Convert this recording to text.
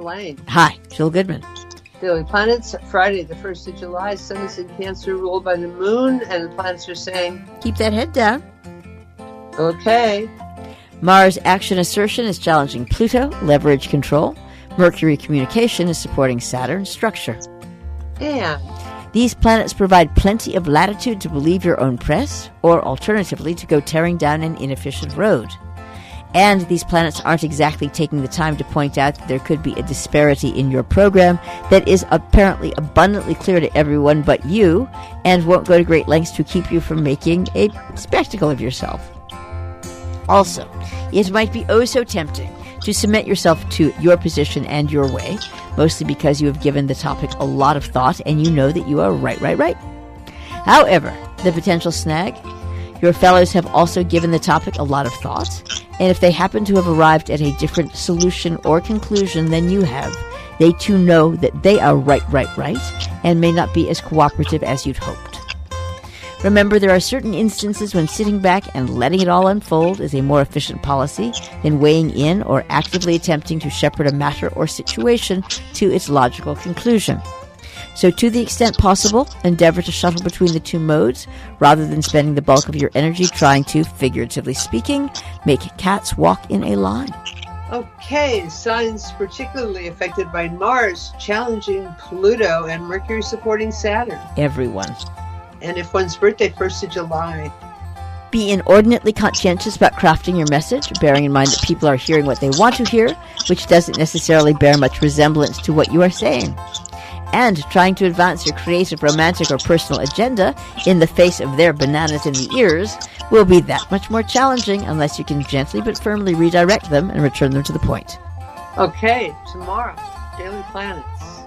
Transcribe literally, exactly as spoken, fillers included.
Lane. Hi, Jill Goodman. Daily Planets, Friday, the first of July. Sun is in Cancer, ruled by the moon, and the planets are saying, keep that head down. Okay. Mars action assertion is challenging Pluto, leverage control. Mercury communication is supporting Saturn, structure. And these planets provide plenty of latitude to believe your own press, or alternatively to go tearing down an inefficient road. And these planets aren't exactly taking the time to point out that there could be a disparity in your program that is apparently abundantly clear to everyone but you, and won't go to great lengths to keep you from making a spectacle of yourself. Also, it might be oh so tempting to submit yourself to your position and your way, mostly because you have given the topic a lot of thought and you know that you are right, right, right. However, the potential snag: your fellows have also given the topic a lot of thought, and if they happen to have arrived at a different solution or conclusion than you have, they too know that they are right, right, right, and may not be as cooperative as you'd hoped. Remember, there are certain instances when sitting back and letting it all unfold is a more efficient policy than weighing in or actively attempting to shepherd a matter or situation to its logical conclusion. So to the extent possible, endeavor to shuttle between the two modes rather than spending the bulk of your energy trying to, figuratively speaking, make cats walk in a line. Okay, signs particularly affected by Mars challenging Pluto and Mercury supporting Saturn. Everyone. And if one's birthday, first of July. Be inordinately conscientious about crafting your message, bearing in mind that people are hearing what they want to hear, which doesn't necessarily bear much resemblance to what you are saying. And trying to advance your creative, romantic, or personal agenda in the face of their bananas in the ears will be that much more challenging unless you can gently but firmly redirect them and return them to the point. Okay, tomorrow, Daily Planets.